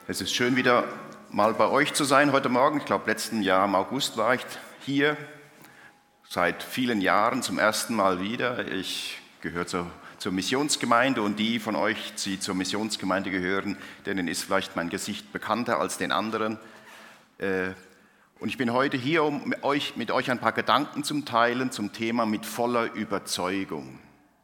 Es ist schön, wieder mal bei euch zu sein heute Morgen. Ich glaube, letzten Jahr im August war ich hier, seit vielen Jahren zum ersten Mal wieder. Ich gehöre zur Missionsgemeinde und die von euch, die zur Missionsgemeinde gehören, denen ist vielleicht mein Gesicht bekannter als den anderen. Und ich bin heute hier, um mit euch ein paar Gedanken zu teilen zum Thema mit voller Überzeugung.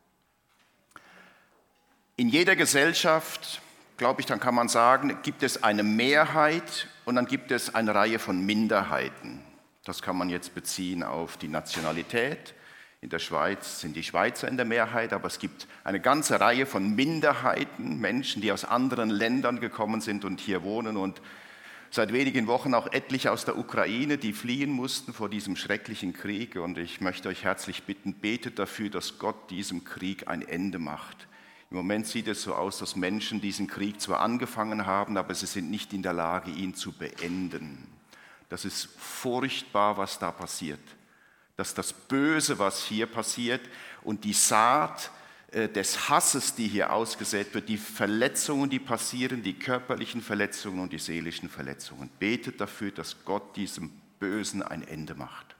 In jeder Gesellschaft, glaube ich, dann kann man sagen, gibt es eine Mehrheit und dann gibt es eine Reihe von Minderheiten. Das kann man jetzt beziehen auf die Nationalität. In der Schweiz sind die Schweizer in der Mehrheit, aber es gibt eine ganze Reihe von Minderheiten, Menschen, die aus anderen Ländern gekommen sind und hier wohnen und seit wenigen Wochen auch etliche aus der Ukraine, die fliehen mussten vor diesem schrecklichen Krieg. Und ich möchte euch herzlich bitten, betet dafür, dass Gott diesem Krieg ein Ende macht. Im Moment sieht es so aus, dass Menschen diesen Krieg zwar angefangen haben, aber sie sind nicht in der Lage, ihn zu beenden. Das ist furchtbar, was da passiert. Dass das Böse, was hier passiert und die Saat des Hasses, die hier ausgesät wird, die Verletzungen, die passieren, die körperlichen Verletzungen und die seelischen Verletzungen. Betet dafür, dass Gott diesem Bösen ein Ende macht.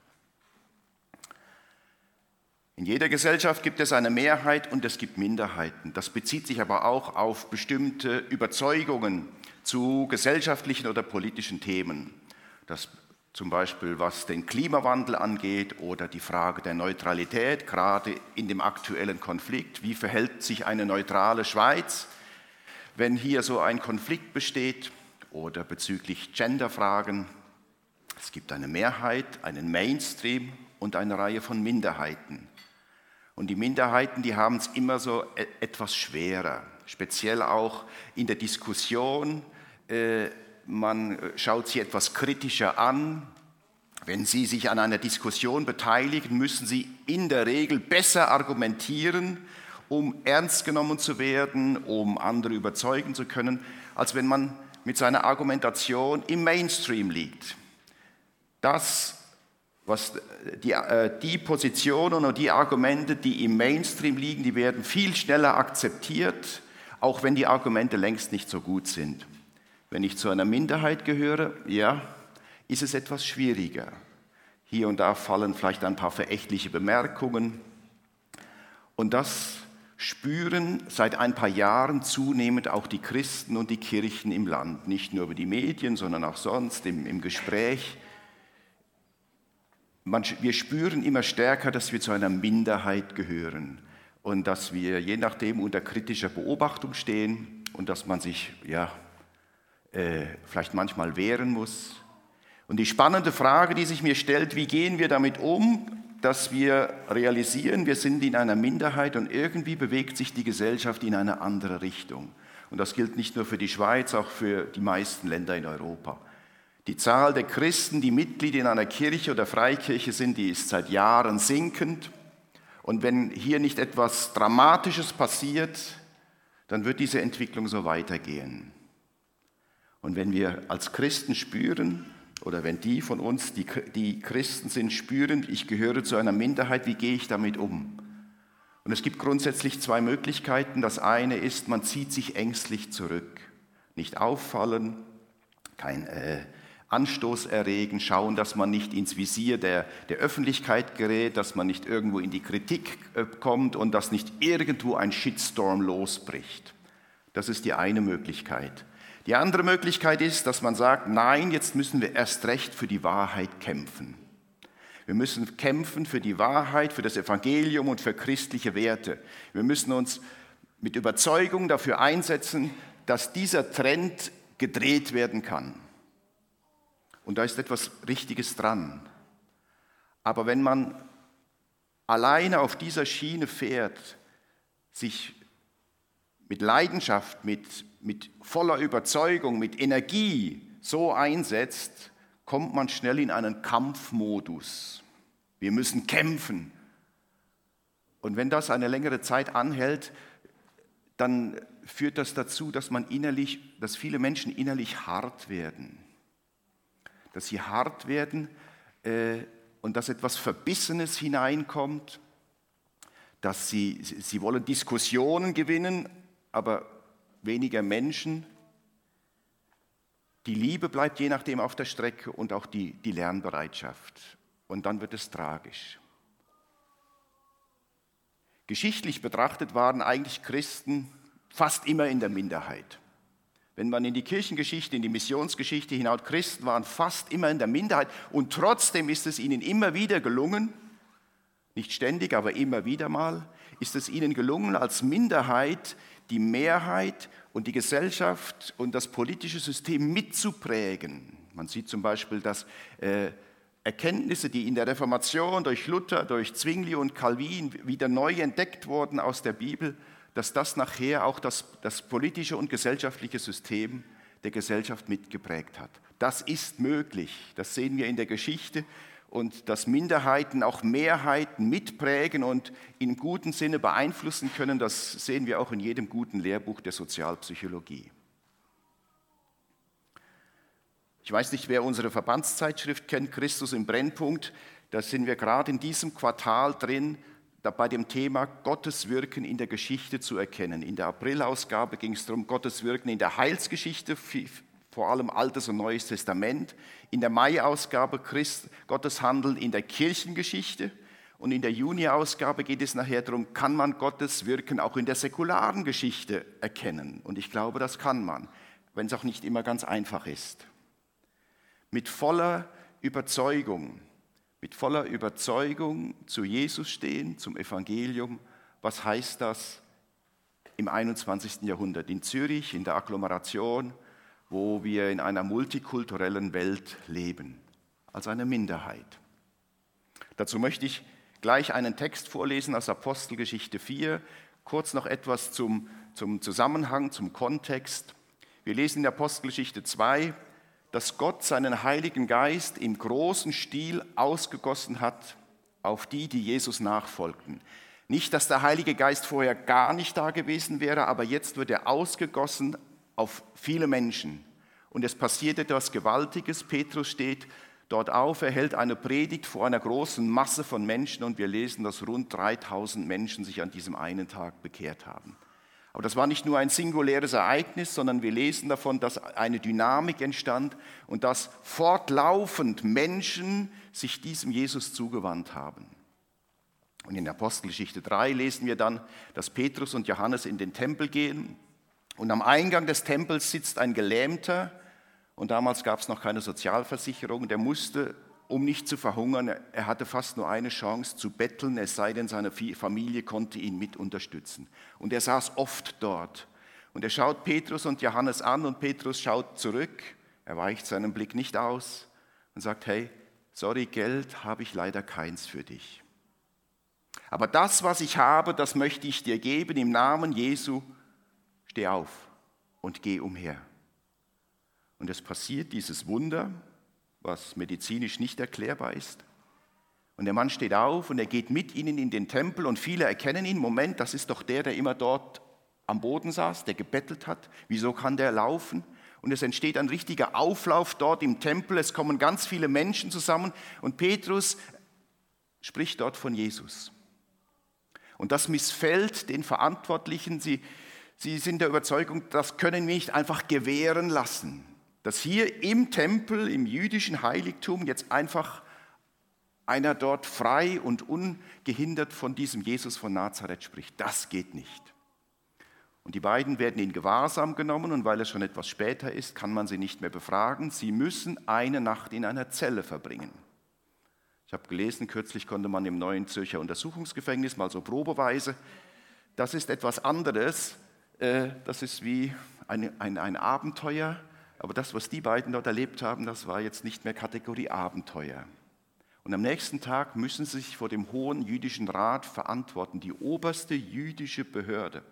In jeder Gesellschaft gibt es eine Mehrheit und es gibt Minderheiten. Das bezieht sich aber auch auf bestimmte Überzeugungen zu gesellschaftlichen oder politischen Themen. Das zum Beispiel was den Klimawandel angeht oder die Frage der Neutralität, gerade in dem aktuellen Konflikt. Wie verhält sich eine neutrale Schweiz, wenn hier so ein Konflikt besteht? Oder bezüglich Genderfragen. Es gibt eine Mehrheit, einen Mainstream und eine Reihe von Minderheiten. Und die Minderheiten, die haben es immer so etwas schwerer, speziell auch in der Diskussion. Man schaut sie etwas kritischer an. Wenn sie sich an einer Diskussion beteiligen, müssen sie in der Regel besser argumentieren, um ernst genommen zu werden, um andere überzeugen zu können, als wenn man mit seiner Argumentation im Mainstream liegt. Das was die Positionen und die Argumente, die im Mainstream liegen, die werden viel schneller akzeptiert, auch wenn die Argumente längst nicht so gut sind. Wenn ich zu einer Minderheit gehöre, ja, ist es etwas schwieriger. Hier und da fallen vielleicht ein paar verächtliche Bemerkungen. Und das spüren seit ein paar Jahren zunehmend auch die Christen und die Kirchen im Land. Nicht nur über die Medien, sondern auch sonst im Gespräch. Wir spüren immer stärker, dass wir zu einer Minderheit gehören und dass wir je nachdem unter kritischer Beobachtung stehen und dass man sich vielleicht manchmal wehren muss. Und die spannende Frage, die sich mir stellt, wie gehen wir damit um, dass wir realisieren, wir sind in einer Minderheit und irgendwie bewegt sich die Gesellschaft in eine andere Richtung. Und das gilt nicht nur für die Schweiz, auch für die meisten Länder in Europa. Die Zahl der Christen, die Mitglied in einer Kirche oder Freikirche sind, die ist seit Jahren sinkend. Und wenn hier nicht etwas Dramatisches passiert, dann wird diese Entwicklung so weitergehen. Und wenn wir als Christen spüren, oder wenn die von uns, die Christen sind, spüren, ich gehöre zu einer Minderheit, wie gehe ich damit um? Und es gibt grundsätzlich zwei Möglichkeiten. Das eine ist, man zieht sich ängstlich zurück. Nicht auffallen, kein Anstoß erregen, schauen, dass man nicht ins Visier der Öffentlichkeit gerät, dass man nicht irgendwo in die Kritik kommt und dass nicht irgendwo ein Shitstorm losbricht. Das ist die eine Möglichkeit. Die andere Möglichkeit ist, dass man sagt, nein, jetzt müssen wir erst recht für die Wahrheit kämpfen. Wir müssen kämpfen für die Wahrheit, für das Evangelium und für christliche Werte. Wir müssen uns mit Überzeugung dafür einsetzen, dass dieser Trend gedreht werden kann. Und da ist etwas Richtiges dran. Aber wenn man alleine auf dieser Schiene fährt, sich mit Leidenschaft, mit voller Überzeugung, mit Energie so einsetzt, kommt man schnell in einen Kampfmodus. Wir müssen kämpfen. Und wenn das eine längere Zeit anhält, dann führt das dazu, dass viele Menschen innerlich hart werden. Dass sie hart werden und dass etwas Verbissenes hineinkommt, dass sie wollen Diskussionen gewinnen, aber weniger Menschen. Die Liebe bleibt je nachdem auf der Strecke und auch die Lernbereitschaft. Und dann wird es tragisch. Geschichtlich betrachtet waren eigentlich Christen fast immer in der Minderheit. Wenn man in die Kirchengeschichte, in die Missionsgeschichte hinaus, Christen waren fast immer in der Minderheit und trotzdem ist es ihnen immer wieder gelungen, nicht ständig, aber immer wieder mal, ist es ihnen gelungen, als Minderheit die Mehrheit und die Gesellschaft und das politische System mitzuprägen. Man sieht zum Beispiel, dass Erkenntnisse, die in der Reformation durch Luther, durch Zwingli und Calvin wieder neu entdeckt wurden aus der Bibel, dass das nachher auch das politische und gesellschaftliche System der Gesellschaft mitgeprägt hat. Das ist möglich, das sehen wir in der Geschichte und dass Minderheiten auch Mehrheiten mitprägen und im guten Sinne beeinflussen können, das sehen wir auch in jedem guten Lehrbuch der Sozialpsychologie. Ich weiß nicht, wer unsere Verbandszeitschrift kennt, Christus im Brennpunkt. Da sind wir gerade in diesem Quartal drin, bei dem Thema Gottes Wirken in der Geschichte zu erkennen. In der Aprilausgabe ging es darum, Gottes Wirken in der Heilsgeschichte, vor allem Altes und Neues Testament. In der Mai-Ausgabe Gottes Handeln in der Kirchengeschichte. Und in der Juni-Ausgabe geht es nachher darum, kann man Gottes Wirken auch in der säkularen Geschichte erkennen? Und ich glaube, das kann man, wenn es auch nicht immer ganz einfach ist. Mit voller Überzeugung zu Jesus stehen, zum Evangelium. Was heißt das im 21. Jahrhundert in Zürich, in der Agglomeration, wo wir in einer multikulturellen Welt leben, als eine Minderheit? Dazu möchte ich gleich einen Text vorlesen aus Apostelgeschichte 4, kurz noch etwas zum Zusammenhang, zum Kontext. Wir lesen in der Apostelgeschichte 2, dass Gott seinen Heiligen Geist im großen Stil ausgegossen hat auf die, die Jesus nachfolgten. Nicht, dass der Heilige Geist vorher gar nicht da gewesen wäre, aber jetzt wird er ausgegossen auf viele Menschen. Und es passiert etwas Gewaltiges. Petrus steht dort auf, er hält eine Predigt vor einer großen Masse von Menschen und wir lesen, dass rund 3000 Menschen sich an diesem einen Tag bekehrt haben. Aber das war nicht nur ein singuläres Ereignis, sondern wir lesen davon, dass eine Dynamik entstand und dass fortlaufend Menschen sich diesem Jesus zugewandt haben. Und in Apostelgeschichte 3 lesen wir dann, dass Petrus und Johannes in den Tempel gehen und am Eingang des Tempels sitzt ein Gelähmter und damals gab es noch keine Sozialversicherung, der musste, um nicht zu verhungern, er hatte fast nur eine Chance zu betteln, es sei denn, seine Familie konnte ihn mit unterstützen. Und er saß oft dort. Und er schaut Petrus und Johannes an und Petrus schaut zurück, er weicht seinen Blick nicht aus und sagt, hey, sorry, Geld habe ich leider keins für dich. Aber das, was ich habe, das möchte ich dir geben, im Namen Jesu, steh auf und geh umher. Und es passiert dieses Wunder, was medizinisch nicht erklärbar ist. Und der Mann steht auf und er geht mit ihnen in den Tempel und viele erkennen ihn. Moment, das ist doch der immer dort am Boden saß, der gebettelt hat. Wieso kann der laufen? Und es entsteht ein richtiger Auflauf dort im Tempel. Es kommen ganz viele Menschen zusammen und Petrus spricht dort von Jesus. Und das missfällt den Verantwortlichen. Sie sind der Überzeugung, das können wir nicht einfach gewähren lassen. Dass hier im Tempel, im jüdischen Heiligtum jetzt einfach einer dort frei und ungehindert von diesem Jesus von Nazareth spricht. Das geht nicht. Und die beiden werden in Gewahrsam genommen und weil es schon etwas später ist, kann man sie nicht mehr befragen. Sie müssen eine Nacht in einer Zelle verbringen. Ich habe gelesen, kürzlich konnte man im Neuen Zürcher Untersuchungsgefängnis mal so probeweise. Das ist etwas anderes. Das ist wie ein Abenteuer. Aber das, was die beiden dort erlebt haben, das war jetzt nicht mehr Kategorie Abenteuer. Und am nächsten Tag müssen sie sich vor dem Hohen Jüdischen Rat verantworten. Die oberste jüdische Behörde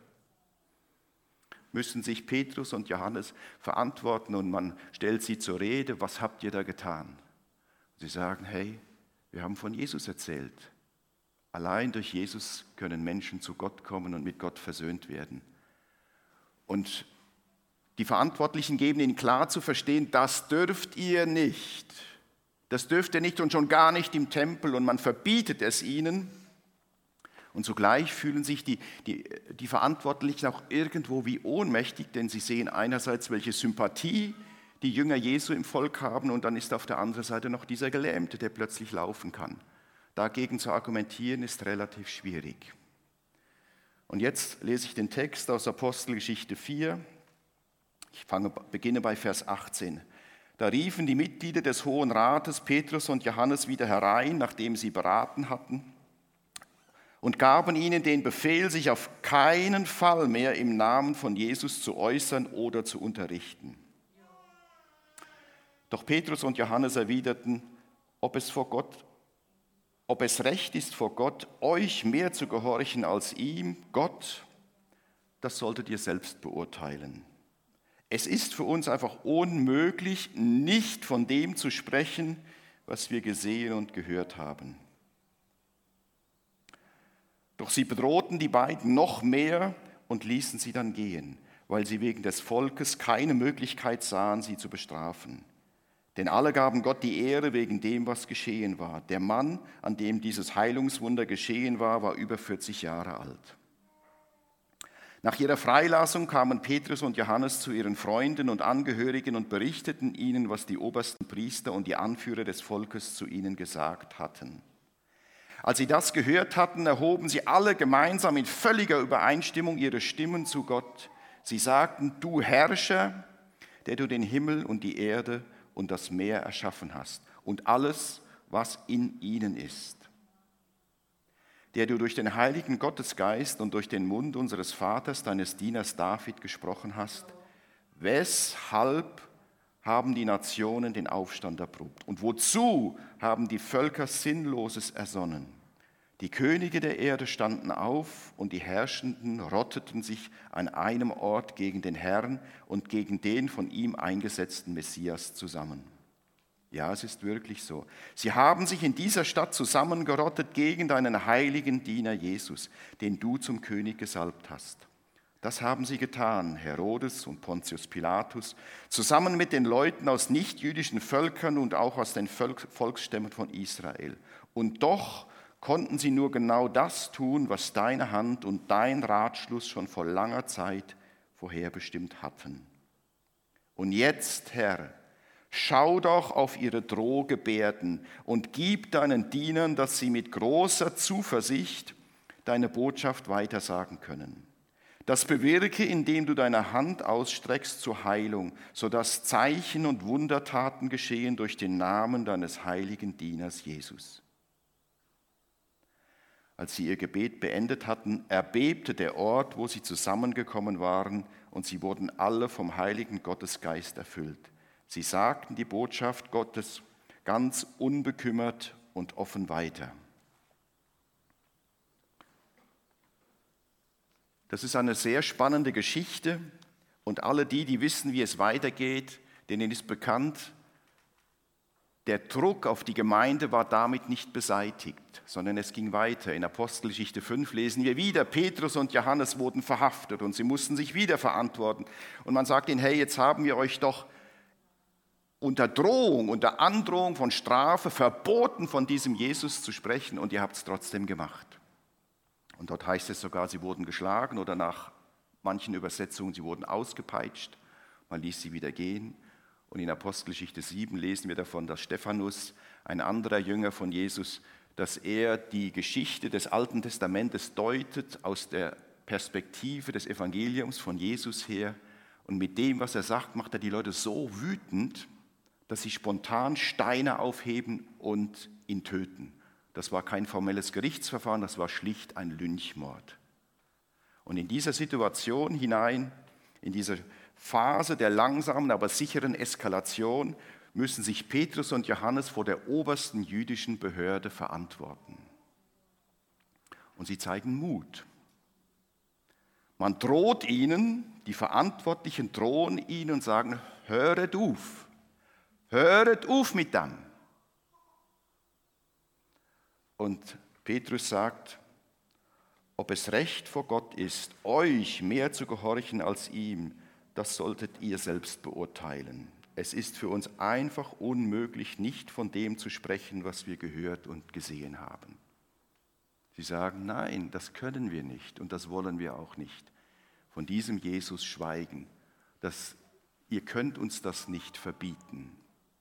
müssen sich Petrus und Johannes verantworten und man stellt sie zur Rede, was habt ihr da getan? Sie sagen, hey, wir haben von Jesus erzählt. Allein durch Jesus können Menschen zu Gott kommen und mit Gott versöhnt werden. Und die Verantwortlichen geben ihnen klar zu verstehen, das dürft ihr nicht. Das dürft ihr nicht und schon gar nicht im Tempel und man verbietet es ihnen. Und zugleich fühlen sich die Verantwortlichen auch irgendwo wie ohnmächtig, denn sie sehen einerseits, welche Sympathie die Jünger Jesu im Volk haben und dann ist auf der anderen Seite noch dieser Gelähmte, der plötzlich laufen kann. Dagegen zu argumentieren ist relativ schwierig. Und jetzt lese ich den Text aus Apostelgeschichte 4. Ich beginne bei Vers 18. Da riefen die Mitglieder des Hohen Rates Petrus und Johannes wieder herein, nachdem sie beraten hatten, und gaben ihnen den Befehl, sich auf keinen Fall mehr im Namen von Jesus zu äußern oder zu unterrichten. Doch Petrus und Johannes erwiderten, ob es recht ist vor Gott, euch mehr zu gehorchen als ihm, Gott, das solltet ihr selbst beurteilen. Es ist für uns einfach unmöglich, nicht von dem zu sprechen, was wir gesehen und gehört haben. Doch sie bedrohten die beiden noch mehr und ließen sie dann gehen, weil sie wegen des Volkes keine Möglichkeit sahen, sie zu bestrafen. Denn alle gaben Gott die Ehre wegen dem, was geschehen war. Der Mann, an dem dieses Heilungswunder geschehen war, war über 40 Jahre alt. Nach ihrer Freilassung kamen Petrus und Johannes zu ihren Freunden und Angehörigen und berichteten ihnen, was die obersten Priester und die Anführer des Volkes zu ihnen gesagt hatten. Als sie das gehört hatten, erhoben sie alle gemeinsam in völliger Übereinstimmung ihre Stimmen zu Gott. Sie sagten, du Herrscher, der du den Himmel und die Erde und das Meer erschaffen hast und alles, was in ihnen ist, der du durch den heiligen Gottesgeist und durch den Mund unseres Vaters, deines Dieners David, gesprochen hast, weshalb haben die Nationen den Aufstand erprobt? Und wozu haben die Völker Sinnloses ersonnen? Die Könige der Erde standen auf und die Herrschenden rotteten sich an einem Ort gegen den Herrn und gegen den von ihm eingesetzten Messias zusammen. Ja, es ist wirklich so. Sie haben sich in dieser Stadt zusammengerottet gegen deinen heiligen Diener Jesus, den du zum König gesalbt hast. Das haben sie getan, Herodes und Pontius Pilatus, zusammen mit den Leuten aus nichtjüdischen Völkern und auch aus den Volksstämmen von Israel. Und doch konnten sie nur genau das tun, was deine Hand und dein Ratschluss schon vor langer Zeit vorherbestimmt hatten. Und jetzt, Herr, schau doch auf ihre Drohgebärden und gib deinen Dienern, dass sie mit großer Zuversicht deine Botschaft weitersagen können. Das bewirke, indem du deine Hand ausstreckst zur Heilung, sodass Zeichen und Wundertaten geschehen durch den Namen deines heiligen Dieners Jesus. Als sie ihr Gebet beendet hatten, erbebte der Ort, wo sie zusammengekommen waren, und sie wurden alle vom heiligen Gottesgeist erfüllt. Sie sagten die Botschaft Gottes ganz unbekümmert und offen weiter. Das ist eine sehr spannende Geschichte und alle die wissen, wie es weitergeht, denen ist bekannt, der Druck auf die Gemeinde war damit nicht beseitigt, sondern es ging weiter. In Apostelgeschichte 5 lesen wir wieder, Petrus und Johannes wurden verhaftet und sie mussten sich wieder verantworten. Und man sagt ihnen, hey, jetzt haben wir euch doch unter Drohung, unter Androhung von Strafe verboten, von diesem Jesus zu sprechen und ihr habt es trotzdem gemacht. Und dort heißt es sogar, sie wurden geschlagen oder nach manchen Übersetzungen, sie wurden ausgepeitscht. Man ließ sie wieder gehen. Und in Apostelgeschichte 7 lesen wir davon, dass Stephanus, ein anderer Jünger von Jesus, dass er die Geschichte des Alten Testamentes deutet aus der Perspektive des Evangeliums von Jesus her. Und mit dem, was er sagt, macht er die Leute so wütend, dass sie spontan Steine aufheben und ihn töten. Das war kein formelles Gerichtsverfahren, das war schlicht ein Lynchmord. Und in dieser Situation hinein, in diese Phase der langsamen, aber sicheren Eskalation, müssen sich Petrus und Johannes vor der obersten jüdischen Behörde verantworten. Und sie zeigen Mut. Man droht ihnen, die Verantwortlichen drohen ihnen und sagen, höret auf mit dem. Und Petrus sagt, ob es recht vor Gott ist, euch mehr zu gehorchen als ihm, das solltet ihr selbst beurteilen. Es ist für uns einfach unmöglich, nicht von dem zu sprechen, was wir gehört und gesehen haben. Sie sagen, nein, das können wir nicht und das wollen wir auch nicht. Von diesem Jesus schweigen. Das ihr könnt uns das nicht verbieten.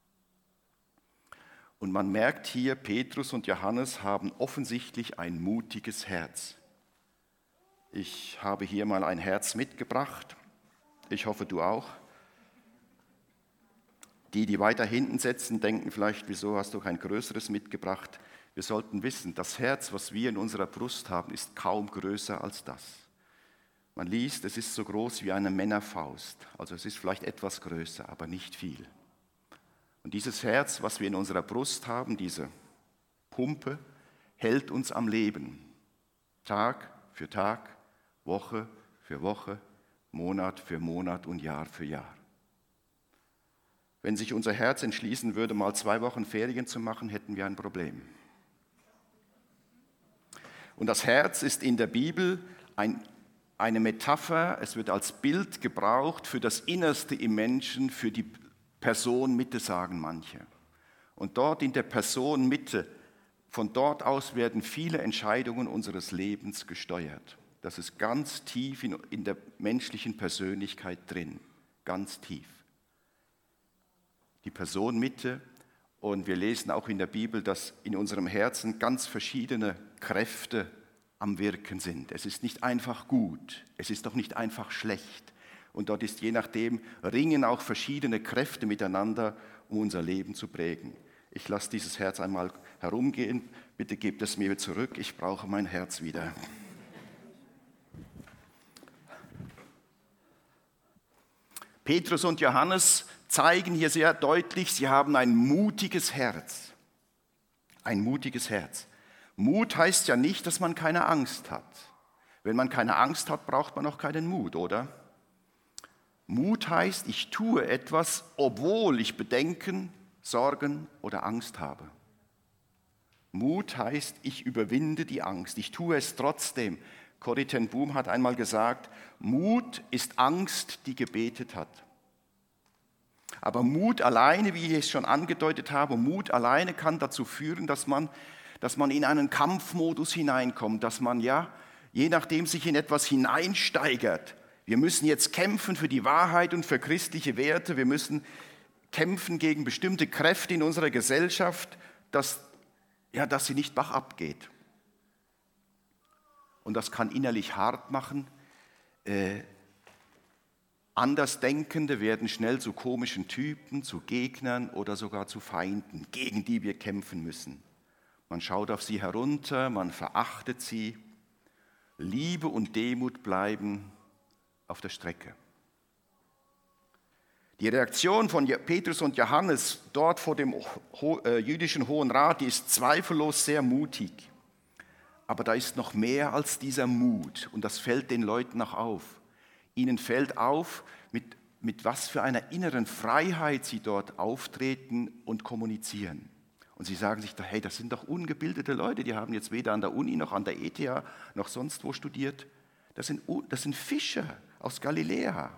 Und man merkt hier, Petrus und Johannes haben offensichtlich ein mutiges Herz. Ich habe hier mal ein Herz mitgebracht. Ich hoffe, du auch. Die weiter hinten sitzen, denken vielleicht, wieso hast du kein größeres mitgebracht? Wir sollten wissen, das Herz, was wir in unserer Brust haben, ist kaum größer als das. Man liest, es ist so groß wie eine Männerfaust. Also es ist vielleicht etwas größer, aber nicht viel. Und dieses Herz, was wir in unserer Brust haben, diese Pumpe, hält uns am Leben. Tag für Tag, Woche für Woche, Monat für Monat und Jahr für Jahr. Wenn sich unser Herz entschließen würde, mal 2 Wochen Ferien zu machen, hätten wir ein Problem. Und das Herz ist in der Bibel eine Metapher, es wird als Bild gebraucht für das Innerste im Menschen, für die Person Mitte, sagen manche. Und dort in der Person Mitte, von dort aus werden viele Entscheidungen unseres Lebens gesteuert. Das ist ganz tief in der menschlichen Persönlichkeit drin, ganz tief. Die Person Mitte, und wir lesen auch in der Bibel, dass in unserem Herzen ganz verschiedene Kräfte am Wirken sind. Es ist nicht einfach gut, es ist doch nicht einfach schlecht. Und dort ist je nachdem, ringen auch verschiedene Kräfte miteinander, um unser Leben zu prägen. Ich lasse dieses Herz einmal herumgehen, bitte gebt es mir zurück, ich brauche mein Herz wieder. Petrus und Johannes zeigen hier sehr deutlich, sie haben ein mutiges Herz. Ein mutiges Herz. Mut heißt ja nicht, dass man keine Angst hat. Wenn man keine Angst hat, braucht man auch keinen Mut, oder? Mut heißt, ich tue etwas, obwohl ich Bedenken, Sorgen oder Angst habe. Mut heißt, ich überwinde die Angst, ich tue es trotzdem. Corrie ten Boom hat einmal gesagt, Mut ist Angst, die gebetet hat. Aber Mut alleine, wie ich es schon angedeutet habe, Mut alleine kann dazu führen, dass man in einen Kampfmodus hineinkommt, dass man je nachdem sich in etwas hineinsteigert. Wir müssen jetzt kämpfen für die Wahrheit und für christliche Werte. Wir müssen kämpfen gegen bestimmte Kräfte in unserer Gesellschaft, dass sie nicht bach abgeht. Und das kann innerlich hart machen. Andersdenkende werden schnell zu komischen Typen, zu Gegnern oder sogar zu Feinden, gegen die wir kämpfen müssen. Man schaut auf sie herunter, man verachtet sie. Liebe und Demut bleiben auf der Strecke. Die Reaktion von Petrus und Johannes dort vor dem jüdischen Hohen Rat, die ist zweifellos sehr mutig. Aber da ist noch mehr als dieser Mut und das fällt den Leuten auch auf. Ihnen fällt auf, mit was für einer inneren Freiheit sie dort auftreten und kommunizieren. Und sie sagen sich, hey, das sind doch ungebildete Leute, die haben jetzt weder an der Uni noch an der ETH noch sonst wo studiert. Das sind Fischer aus Galiläa.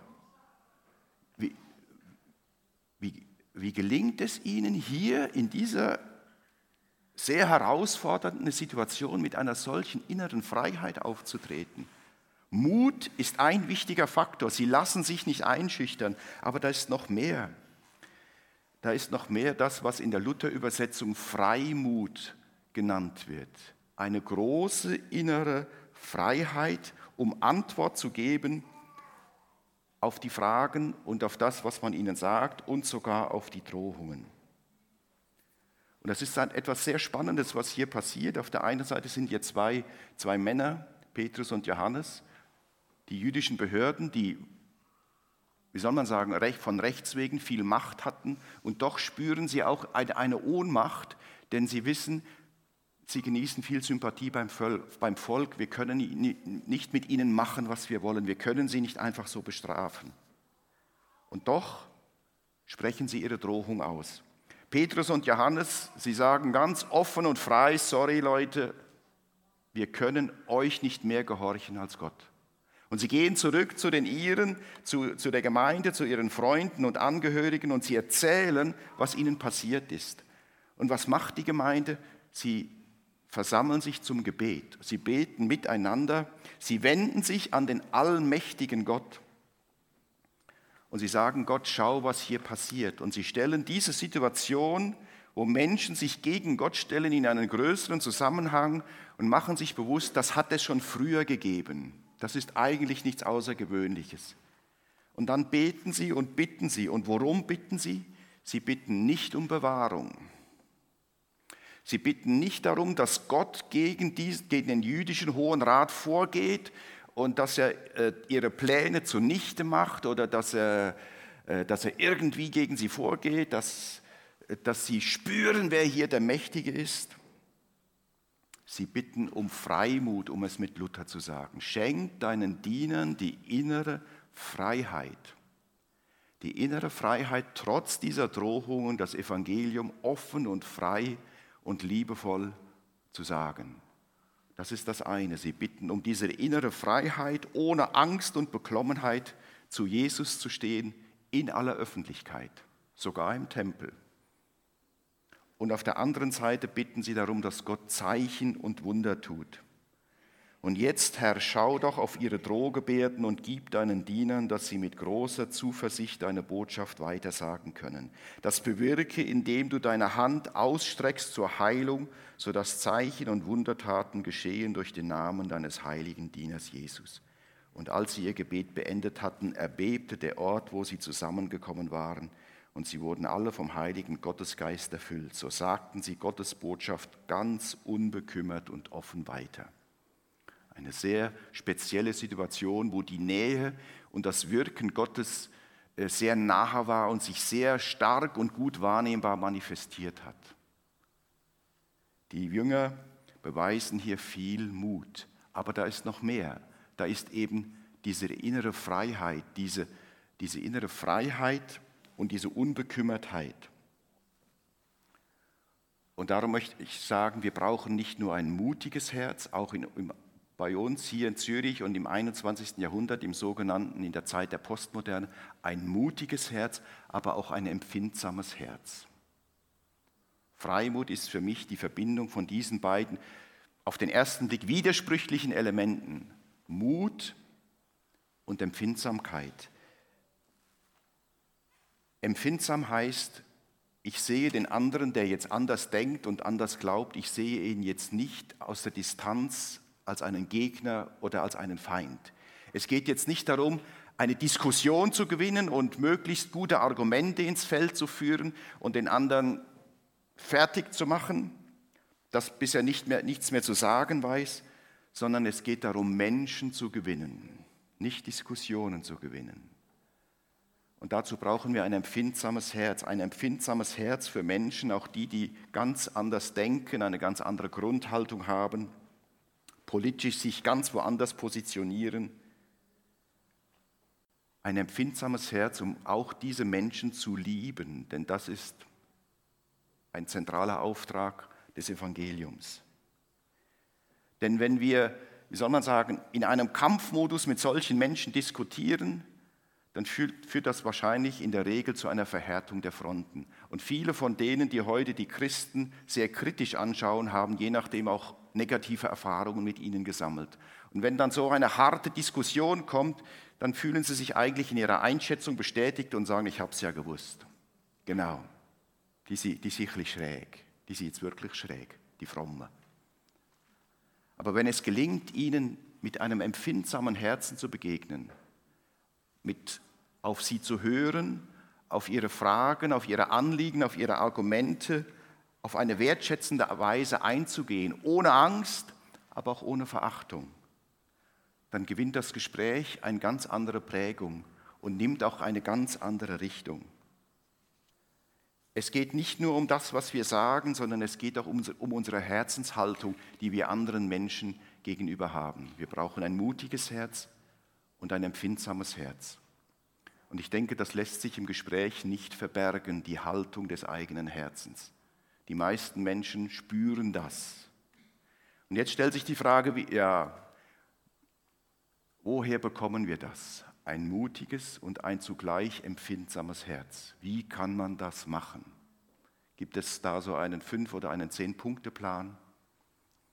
Wie gelingt es ihnen hier in dieser sehr herausfordernden Situation mit einer solchen inneren Freiheit aufzutreten? Mut ist ein wichtiger Faktor. Sie lassen sich nicht einschüchtern, aber da ist noch mehr. Da ist noch mehr das, was in der Luther-Übersetzung Freimut genannt wird. Eine große innere Freiheit, um Antwort zu geben auf die Fragen und auf das, was man ihnen sagt und sogar auf die Drohungen. Und das ist etwas sehr Spannendes, was hier passiert. Auf der einen Seite sind hier zwei Männer, Petrus und Johannes, die jüdischen Behörden, die, wie soll man sagen, von Rechts wegen viel Macht hatten. Und doch spüren sie auch eine Ohnmacht, denn sie wissen, sie genießen viel Sympathie beim Volk. Wir können nicht mit ihnen machen, was wir wollen. Wir können sie nicht einfach so bestrafen. Und doch sprechen sie ihre Drohung aus. Petrus und Johannes, sie sagen ganz offen und frei, sorry Leute, wir können euch nicht mehr gehorchen als Gott. Und sie gehen zurück zu den Iren, zu der Gemeinde, zu ihren Freunden und Angehörigen und sie erzählen, was ihnen passiert ist. Und was macht die Gemeinde? Sie versammeln sich zum Gebet. Sie beten miteinander. Sie wenden sich an den allmächtigen Gott. und sie sagen, Gott, schau, was hier passiert. Und sie stellen diese Situation, wo Menschen sich gegen Gott stellen, in einen größeren Zusammenhang und machen sich bewusst, das hat es schon früher gegeben. Das ist eigentlich nichts Außergewöhnliches. Und dann beten sie und bitten sie. Und worum bitten sie? Sie bitten nicht um Bewahrung. Sie bitten nicht darum, dass Gott gegen den jüdischen Hohen Rat vorgeht und dass er ihre Pläne zunichte macht oder dass er irgendwie gegen sie vorgeht, dass sie spüren, wer hier der Mächtige ist. Sie bitten um Freimut, um es mit Luther zu sagen. Schenk deinen Dienern die innere Freiheit. Die innere Freiheit, trotz dieser Drohungen, das Evangelium offen und frei und liebevoll zu sagen. Das ist das eine. Sie bitten um diese innere Freiheit, ohne Angst und Beklommenheit zu Jesus zu stehen, in aller Öffentlichkeit, sogar im Tempel. Und auf der anderen Seite bitten sie darum, dass Gott Zeichen und Wunder tut. Und jetzt, Herr, schau doch auf ihre Drohgebärden und gib deinen Dienern, dass sie mit großer Zuversicht deine Botschaft weitersagen können. Das bewirke, indem du deine Hand ausstreckst zur Heilung, sodass Zeichen und Wundertaten geschehen durch den Namen deines heiligen Dieners Jesus. Und als sie ihr Gebet beendet hatten, erbebte der Ort, wo sie zusammengekommen waren, und sie wurden alle vom heiligen Gottesgeist erfüllt. So sagten sie Gottes Botschaft ganz unbekümmert und offen weiter. Eine sehr spezielle Situation, wo die Nähe und das Wirken Gottes sehr nahe war und sich sehr stark und gut wahrnehmbar manifestiert hat. Die Jünger beweisen hier viel Mut, aber da ist noch mehr. Da ist eben diese innere Freiheit, diese innere Freiheit und diese Unbekümmertheit. Und darum möchte ich sagen, wir brauchen nicht nur ein mutiges Herz, auch bei uns hier in Zürich und im 21. Jahrhundert, in der Zeit der Postmoderne, ein mutiges Herz, aber auch ein empfindsames Herz. Freimut ist für mich die Verbindung von diesen beiden auf den ersten Blick widersprüchlichen Elementen, Mut und Empfindsamkeit. Empfindsam heißt, ich sehe den anderen, der jetzt anders denkt und anders glaubt, ich sehe ihn jetzt nicht aus der Distanz als einen Gegner oder als einen Feind. Es geht jetzt nicht darum, eine Diskussion zu gewinnen und möglichst gute Argumente ins Feld zu führen und den anderen fertig zu machen, das bisher nichts mehr zu sagen weiß, sondern es geht darum, Menschen zu gewinnen, nicht Diskussionen zu gewinnen. Und dazu brauchen wir ein empfindsames Herz für Menschen, auch die ganz anders denken, eine ganz andere Grundhaltung haben, politisch sich ganz woanders positionieren. Ein empfindsames Herz, um auch diese Menschen zu lieben, denn das ist ein zentraler Auftrag des Evangeliums. Denn wenn wir, in einem Kampfmodus mit solchen Menschen diskutieren, dann führt das wahrscheinlich in der Regel zu einer Verhärtung der Fronten. Und viele von denen, die heute die Christen sehr kritisch anschauen, haben je nachdem auch negative Erfahrungen mit ihnen gesammelt. Und wenn dann so eine harte Diskussion kommt, dann fühlen sie sich eigentlich in ihrer Einschätzung bestätigt und sagen, ich habe es ja gewusst. Genau, die sicherlich schräg, die sind jetzt wirklich schräg, die Frommen. Aber wenn es gelingt, ihnen mit einem empfindsamen Herzen zu begegnen, auf sie zu hören, auf ihre Fragen, auf ihre Anliegen, auf ihre Argumente, auf eine wertschätzende Weise einzugehen, ohne Angst, aber auch ohne Verachtung, dann gewinnt das Gespräch eine ganz andere Prägung und nimmt auch eine ganz andere Richtung. Es geht nicht nur um das, was wir sagen, sondern es geht auch um unsere Herzenshaltung, die wir anderen Menschen gegenüber haben. Wir brauchen ein mutiges Herz und ein empfindsames Herz. Und ich denke, das lässt sich im Gespräch nicht verbergen, die Haltung des eigenen Herzens. Die meisten Menschen spüren das. Und jetzt stellt sich die Frage, woher bekommen wir das? Ein mutiges und ein zugleich empfindsames Herz. Wie kann man das machen? Gibt es da so einen 5- oder einen 10-Punkte-Plan?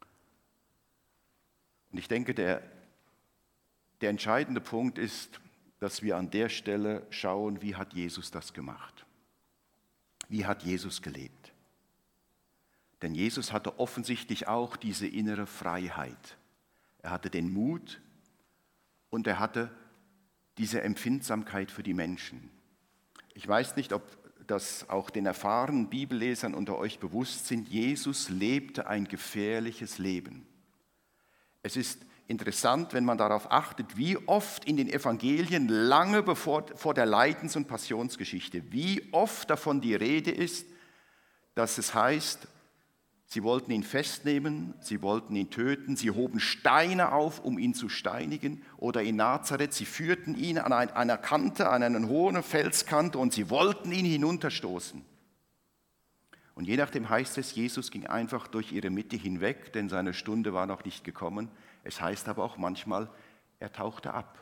Und ich denke, der entscheidende Punkt ist, dass wir an der Stelle schauen, wie hat Jesus das gemacht? Wie hat Jesus gelebt? Denn Jesus hatte offensichtlich auch diese innere Freiheit. Er hatte den Mut und er hatte diese Empfindsamkeit für die Menschen. Ich weiß nicht, ob das auch den erfahrenen Bibellesern unter euch bewusst sind. Jesus lebte ein gefährliches Leben. Es ist interessant, wenn man darauf achtet, wie oft in den Evangelien lange vor der Leidens- und Passionsgeschichte, wie oft davon die Rede ist, dass es heißt, sie wollten ihn festnehmen, sie wollten ihn töten, sie hoben Steine auf, um ihn zu steinigen. Oder in Nazareth, sie führten ihn an einer Kante, an eine hohe Felskante und sie wollten ihn hinunterstoßen. Und je nachdem heißt es, Jesus ging einfach durch ihre Mitte hinweg, denn seine Stunde war noch nicht gekommen. Es heißt aber auch manchmal, er tauchte ab.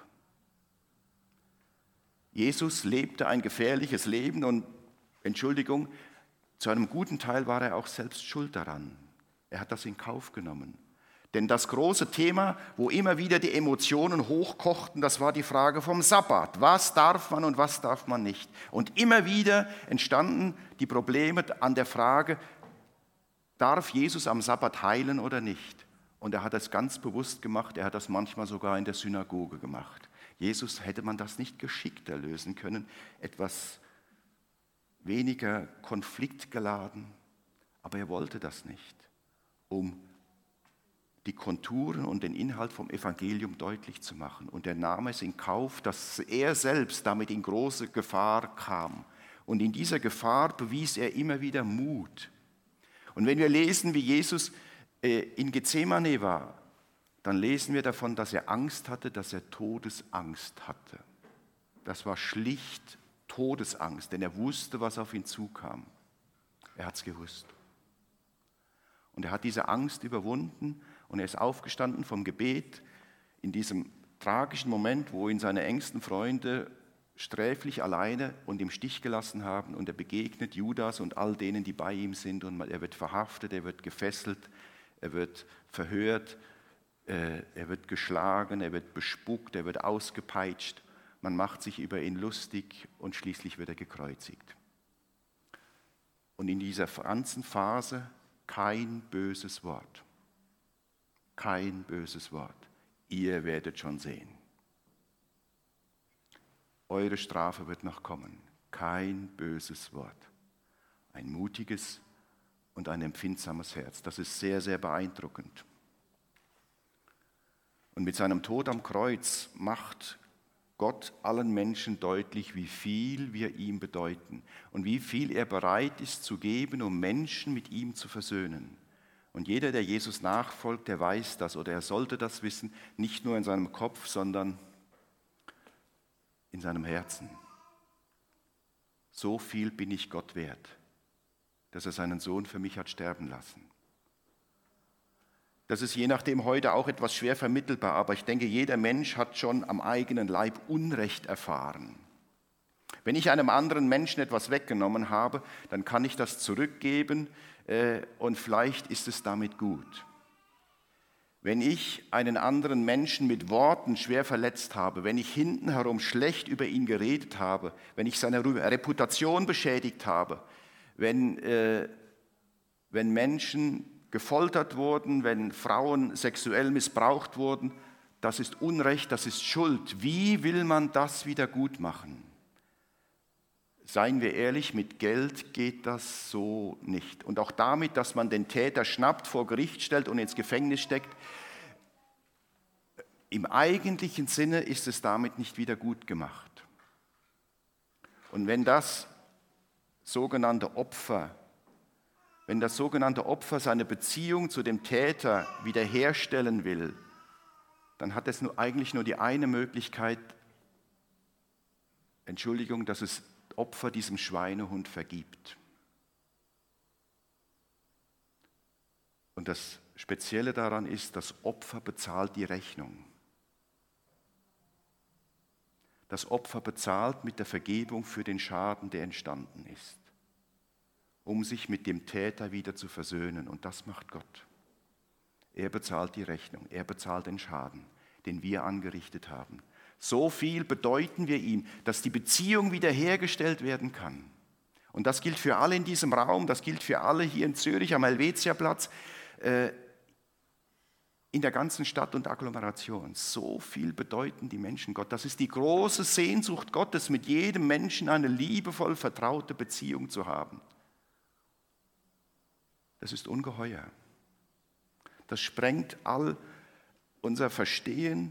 Jesus lebte ein gefährliches Leben und, Entschuldigung, zu einem guten Teil war er auch selbst schuld daran. Er hat das in Kauf genommen. Denn das große Thema, wo immer wieder die Emotionen hochkochten, das war die Frage vom Sabbat. Was darf man und was darf man nicht? Und immer wieder entstanden die Probleme an der Frage, darf Jesus am Sabbat heilen oder nicht? Und er hat das ganz bewusst gemacht, er hat das manchmal sogar in der Synagoge gemacht. Jesus hätte man das nicht geschickter lösen können, etwas weniger konfliktgeladen, aber er wollte das nicht, um die Konturen und den Inhalt vom Evangelium deutlich zu machen. Und er nahm es in Kauf, dass er selbst damit in große Gefahr kam. Und in dieser Gefahr bewies er immer wieder Mut. Und wenn wir lesen, wie Jesus in Gethsemane war, dann lesen wir davon, dass er Angst hatte, dass er Todesangst hatte. Das war schlicht Todesangst, denn er wusste, was auf ihn zukam. Er hat es gewusst. Und er hat diese Angst überwunden und er ist aufgestanden vom Gebet in diesem tragischen Moment, wo ihn seine engsten Freunde sträflich alleine und im Stich gelassen haben, und er begegnet Judas und all denen, die bei ihm sind, und er wird verhaftet, er wird gefesselt, er wird verhört, er wird geschlagen, er wird bespuckt, er wird ausgepeitscht, man macht sich über ihn lustig und schließlich wird er gekreuzigt. Und in dieser ganzen Phase kein böses Wort. Kein böses Wort. Ihr werdet schon sehen. Eure Strafe wird noch kommen. Kein böses Wort. Ein mutiges und ein empfindsames Herz. Das ist sehr, sehr beeindruckend. Und mit seinem Tod am Kreuz macht Gott allen Menschen deutlich, wie viel wir ihm bedeuten und wie viel er bereit ist zu geben, um Menschen mit ihm zu versöhnen. Und jeder, der Jesus nachfolgt, der weiß das oder er sollte das wissen, nicht nur in seinem Kopf, sondern in seinem Herzen. So viel bin ich Gott wert, dass er seinen Sohn für mich hat sterben lassen. Das ist je nachdem heute auch etwas schwer vermittelbar, aber ich denke, jeder Mensch hat schon am eigenen Leib Unrecht erfahren. Wenn ich einem anderen Menschen etwas weggenommen habe, dann kann ich das zurückgeben und vielleicht ist es damit gut. Wenn ich einen anderen Menschen mit Worten schwer verletzt habe, wenn ich hinten herum schlecht über ihn geredet habe, wenn ich seine Reputation beschädigt habe, wenn Menschen gefoltert wurden, wenn Frauen sexuell missbraucht wurden, das ist Unrecht, das ist Schuld. Wie will man das wieder gut machen? Seien wir ehrlich, mit Geld geht das so nicht. Und auch damit, dass man den Täter schnappt, vor Gericht stellt und ins Gefängnis steckt, im eigentlichen Sinne ist es damit nicht wieder gut gemacht. Und wenn das sogenannte Opfer seine Beziehung zu dem Täter wiederherstellen will, dann hat es eigentlich nur die eine Möglichkeit, dass es Opfer diesem Schweinehund vergibt. Und das Spezielle daran ist, das Opfer bezahlt die Rechnung. Das Opfer bezahlt mit der Vergebung für den Schaden, der entstanden ist, um sich mit dem Täter wieder zu versöhnen. Und das macht Gott. Er bezahlt die Rechnung, er bezahlt den Schaden, den wir angerichtet haben. So viel bedeuten wir ihm, dass die Beziehung wiederhergestellt werden kann. Und das gilt für alle in diesem Raum, das gilt für alle hier in Zürich am Helvetiaplatz, in der ganzen Stadt und Agglomeration. So viel bedeuten die Menschen Gott. Das ist die große Sehnsucht Gottes, mit jedem Menschen eine liebevoll vertraute Beziehung zu haben. Das ist ungeheuer. Das sprengt all unser Verstehen,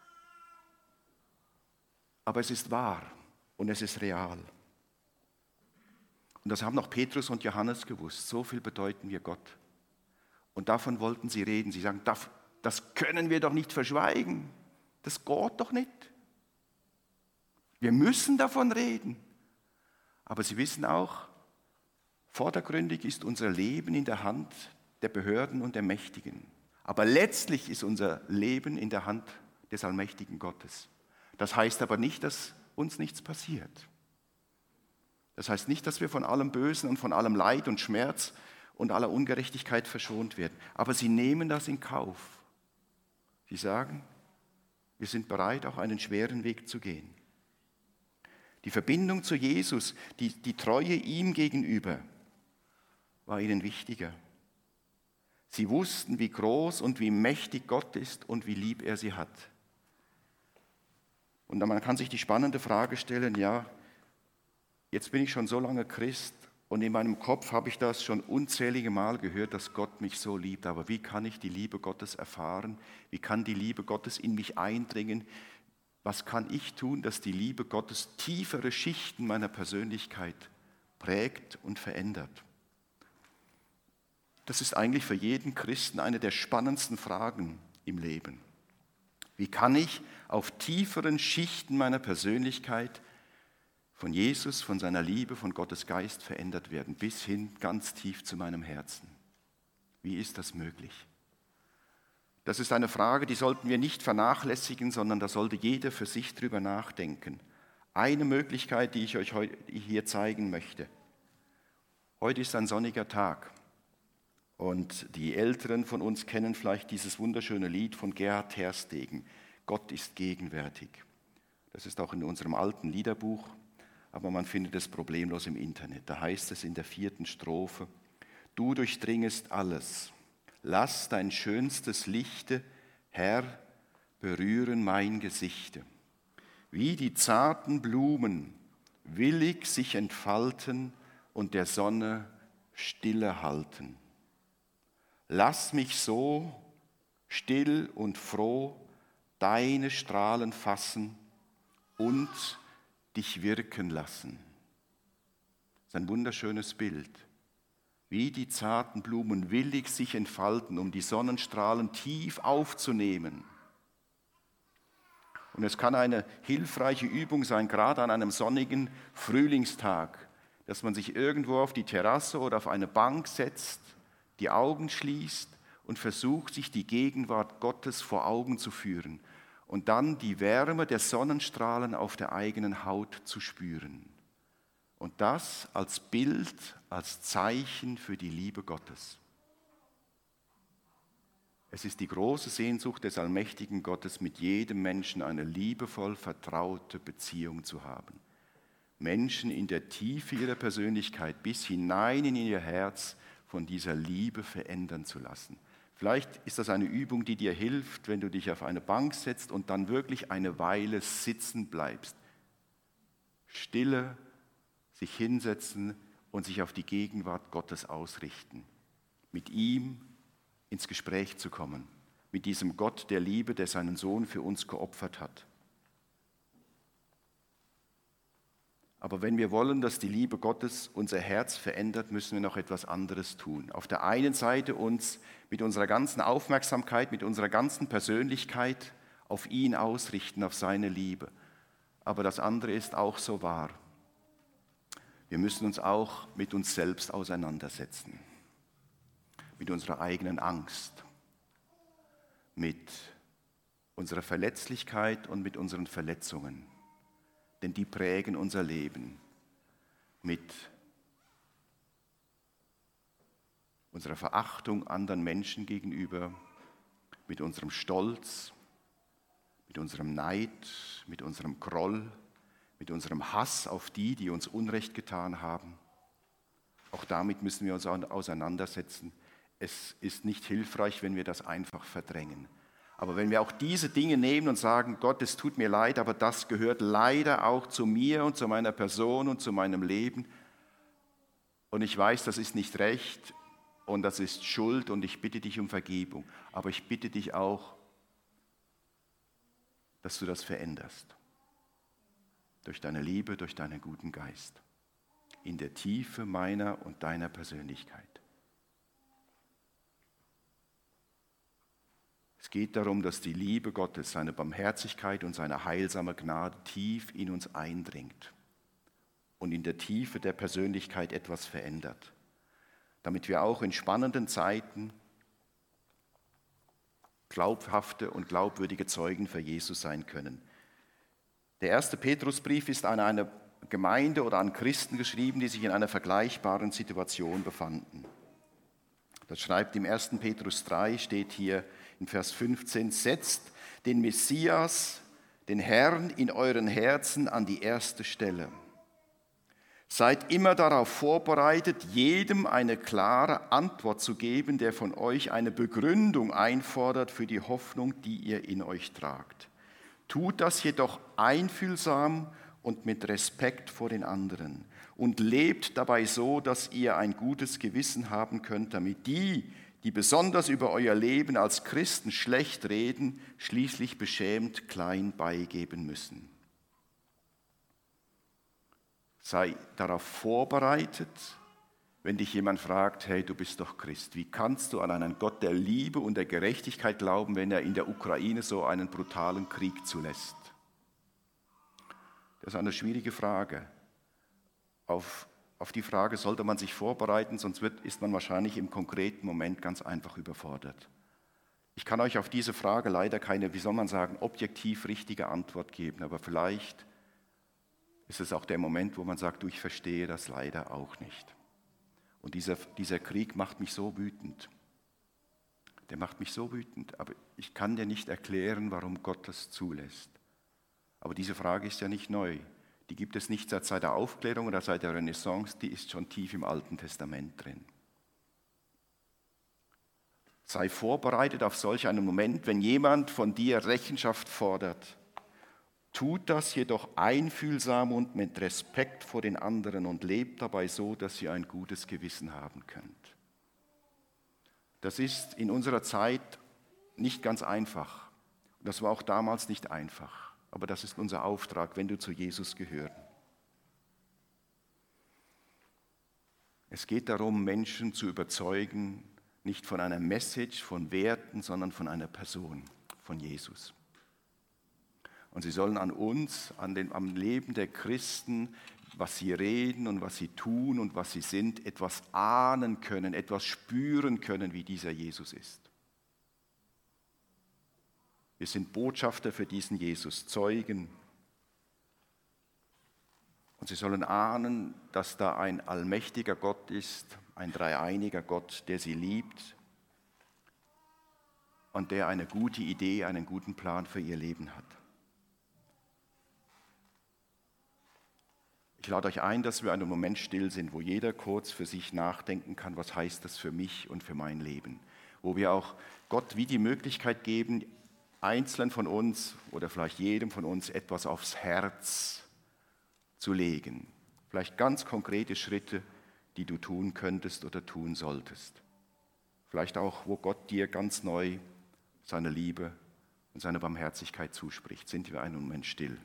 aber es ist wahr und es ist real. Und das haben auch Petrus und Johannes gewusst. So viel bedeuten wir Gott. Und davon wollten sie reden. Sie sagen, das können wir doch nicht verschweigen. Das geht doch nicht. Wir müssen davon reden. Aber sie wissen auch, vordergründig ist unser Leben in der Hand der Behörden und der Mächtigen. Aber letztlich ist unser Leben in der Hand des allmächtigen Gottes. Das heißt aber nicht, dass uns nichts passiert. Das heißt nicht, dass wir von allem Bösen und von allem Leid und Schmerz und aller Ungerechtigkeit verschont werden. Aber sie nehmen das in Kauf. Sie sagen, wir sind bereit, auch einen schweren Weg zu gehen. Die Verbindung zu Jesus, die Treue ihm gegenüber, war ihnen wichtiger. Sie wussten, wie groß und wie mächtig Gott ist und wie lieb er sie hat. Und man kann sich die spannende Frage stellen, ja, jetzt bin ich schon so lange Christ und in meinem Kopf habe ich das schon unzählige Mal gehört, dass Gott mich so liebt. Aber wie kann ich die Liebe Gottes erfahren? Wie kann die Liebe Gottes in mich eindringen? Was kann ich tun, dass die Liebe Gottes tiefere Schichten meiner Persönlichkeit prägt und verändert? Das ist eigentlich für jeden Christen eine der spannendsten Fragen im Leben. Wie kann ich auf tieferen Schichten meiner Persönlichkeit von Jesus, von seiner Liebe, von Gottes Geist verändert werden, bis hin ganz tief zu meinem Herzen? Wie ist das möglich? Das ist eine Frage, die sollten wir nicht vernachlässigen, sondern da sollte jeder für sich drüber nachdenken. Eine Möglichkeit, die ich euch hier zeigen möchte. Heute ist ein sonniger Tag und die Älteren von uns kennen vielleicht dieses wunderschöne Lied von Gerhard Terstegen, Gott ist gegenwärtig. Das ist auch in unserem alten Liederbuch, aber man findet es problemlos im Internet. Da heißt es in der 4. Strophe, du durchdringest alles, lass dein schönstes Lichte, Herr, berühren mein Gesichte. Wie die zarten Blumen willig sich entfalten und der Sonne Stille halten. Lass mich so still und froh deine Strahlen fassen und dich wirken lassen. Das ist ein wunderschönes Bild. Wie die zarten Blumen willig sich entfalten, um die Sonnenstrahlen tief aufzunehmen. Und es kann eine hilfreiche Übung sein, gerade an einem sonnigen Frühlingstag, dass man sich irgendwo auf die Terrasse oder auf eine Bank setzt, die Augen schließt und versucht, sich die Gegenwart Gottes vor Augen zu führen und dann die Wärme der Sonnenstrahlen auf der eigenen Haut zu spüren. Und das als Bild, als Zeichen für die Liebe Gottes. Es ist die große Sehnsucht des allmächtigen Gottes, mit jedem Menschen eine liebevoll vertraute Beziehung zu haben. Menschen in der Tiefe ihrer Persönlichkeit bis hinein in ihr Herz von dieser Liebe verändern zu lassen. Vielleicht ist das eine Übung, die dir hilft, wenn du dich auf eine Bank setzt und dann wirklich eine Weile sitzen bleibst. Stille, sich hinsetzen und sich auf die Gegenwart Gottes ausrichten. Mit ihm ins Gespräch zu kommen. Mit diesem Gott der Liebe, der seinen Sohn für uns geopfert hat. Aber wenn wir wollen, dass die Liebe Gottes unser Herz verändert, müssen wir noch etwas anderes tun. Auf der einen Seite uns mit unserer ganzen Aufmerksamkeit, mit unserer ganzen Persönlichkeit auf ihn ausrichten, auf seine Liebe. Aber das andere ist auch so wahr. Wir müssen uns auch mit uns selbst auseinandersetzen. Mit unserer eigenen Angst. Mit unserer Verletzlichkeit und mit unseren Verletzungen. Denn die prägen unser Leben mit unserer Verachtung anderen Menschen gegenüber, mit unserem Stolz, mit unserem Neid, mit unserem Groll, mit unserem Hass auf die, die uns Unrecht getan haben. Auch damit müssen wir uns auseinandersetzen. Es ist nicht hilfreich, wenn wir das einfach verdrängen. Aber wenn wir auch diese Dinge nehmen und sagen, Gott, es tut mir leid, aber das gehört leider auch zu mir und zu meiner Person und zu meinem Leben. Und ich weiß, das ist nicht recht und das ist Schuld und ich bitte dich um Vergebung. Aber ich bitte dich auch, dass du das veränderst. Durch deine Liebe, durch deinen guten Geist. In der Tiefe meiner und deiner Persönlichkeit. Es geht darum, dass die Liebe Gottes, seine Barmherzigkeit und seine heilsame Gnade tief in uns eindringt und in der Tiefe der Persönlichkeit etwas verändert, damit wir auch in spannenden Zeiten glaubhafte und glaubwürdige Zeugen für Jesus sein können. Der erste Petrusbrief ist an eine Gemeinde oder an Christen geschrieben, die sich in einer vergleichbaren Situation befanden. Das schreibt im 1. Petrus 3, steht hier in Vers 15, setzt den Messias, den Herrn in euren Herzen an die erste Stelle. Seid immer darauf vorbereitet, jedem eine klare Antwort zu geben, der von euch eine Begründung einfordert für die Hoffnung, die ihr in euch tragt. Tut das jedoch einfühlsam und mit Respekt vor den anderen und lebt dabei so, dass ihr ein gutes Gewissen haben könnt, damit die, die besonders über euer Leben als Christen schlecht reden, schließlich beschämt klein beigeben müssen. Sei darauf vorbereitet, wenn dich jemand fragt, hey, du bist doch Christ, wie kannst du an einen Gott der Liebe und der Gerechtigkeit glauben, wenn er in der Ukraine so einen brutalen Krieg zulässt? Das ist eine schwierige Frage. Auf die Frage sollte man sich vorbereiten, sonst ist man wahrscheinlich im konkreten Moment ganz einfach überfordert. Ich kann euch auf diese Frage leider keine, wie soll man sagen, objektiv richtige Antwort geben, aber vielleicht ist es auch der Moment, wo man sagt, du, ich verstehe das leider auch nicht. Und dieser Krieg macht mich so wütend. Der macht mich so wütend, aber ich kann dir nicht erklären, warum Gott das zulässt. Aber diese Frage ist ja nicht neu. Die gibt es nicht seit der Aufklärung oder seit der Renaissance, die ist schon tief im Alten Testament drin. Sei vorbereitet auf solch einen Moment, wenn jemand von dir Rechenschaft fordert. Tut das jedoch einfühlsam und mit Respekt vor den anderen und lebt dabei so, dass ihr ein gutes Gewissen haben könnt. Das ist in unserer Zeit nicht ganz einfach. Das war auch damals nicht einfach. Aber das ist unser Auftrag, wenn du zu Jesus gehörst. Es geht darum, Menschen zu überzeugen, nicht von einer Message, von Werten, sondern von einer Person, von Jesus. Und sie sollen an uns, am Leben der Christen, was sie reden und was sie tun und was sie sind, etwas ahnen können, etwas spüren können, wie dieser Jesus ist. Wir sind Botschafter für diesen Jesus, Zeugen. Und sie sollen ahnen, dass da ein allmächtiger Gott ist, ein dreieiniger Gott, der sie liebt und der eine gute Idee, einen guten Plan für ihr Leben hat. Ich lade euch ein, dass wir einen Moment still sind, wo jeder kurz für sich nachdenken kann, was heißt das für mich und für mein Leben. Wo wir auch Gott wie die Möglichkeit geben, einzeln von uns oder vielleicht jedem von uns etwas aufs Herz zu legen. Vielleicht ganz konkrete Schritte, die du tun könntest oder tun solltest. Vielleicht auch, wo Gott dir ganz neu seine Liebe und seine Barmherzigkeit zuspricht. Sind wir einen Moment still.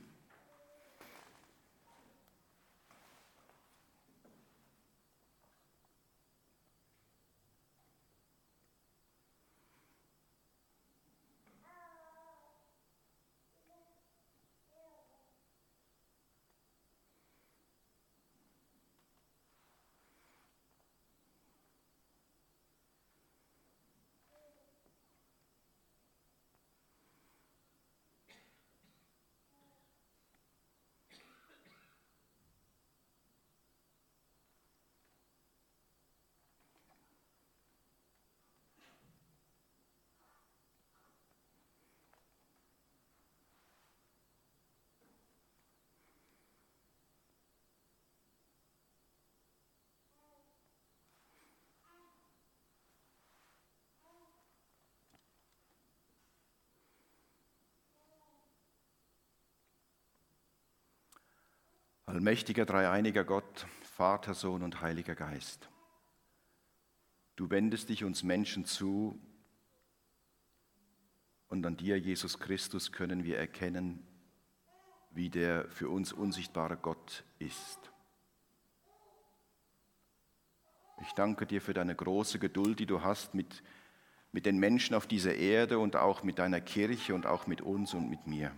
Allmächtiger, dreieiniger Gott, Vater, Sohn und Heiliger Geist, du wendest dich uns Menschen zu und an dir, Jesus Christus, können wir erkennen, wie der für uns unsichtbare Gott ist. Ich danke dir für deine große Geduld, die du hast mit den Menschen auf dieser Erde und auch mit deiner Kirche und auch mit uns und mit mir.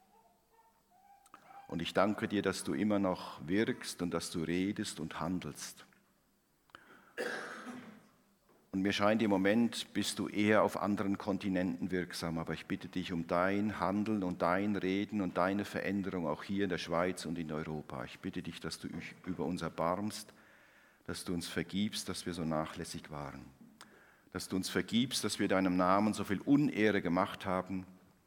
Und ich danke dir, dass du immer noch wirkst und dass du redest und handelst. Und mir scheint im Moment, bist du eher auf anderen Kontinenten wirksam, aber ich bitte dich um dein Handeln und dein Reden und deine Veränderung auch hier in der Schweiz und in Europa. Ich bitte dich, dass du dich über uns erbarmst, dass du uns vergibst, dass wir so nachlässig waren, dass du uns vergibst, dass wir deinem Namen so viel Unehre gemacht haben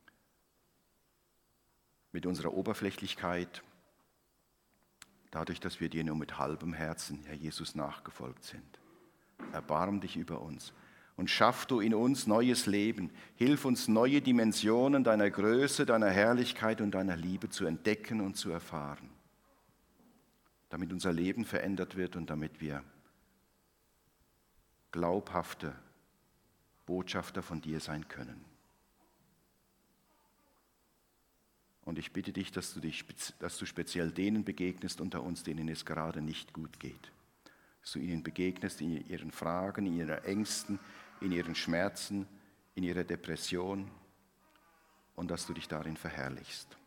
mit unserer Oberflächlichkeit, dadurch, dass wir dir nur mit halbem Herzen, Herr Jesus, nachgefolgt sind. Erbarm dich über uns und schaff du in uns neues Leben. Hilf uns, neue Dimensionen deiner Größe, deiner Herrlichkeit und deiner Liebe zu entdecken und zu erfahren, damit unser Leben verändert wird und damit wir glaubhafte Botschafter von dir sein können. Und ich bitte dich, dass du speziell denen begegnest unter uns, denen es gerade nicht gut geht. Dass du ihnen begegnest in ihren Fragen, in ihren Ängsten, in ihren Schmerzen, in ihrer Depression und dass du dich darin verherrlichst.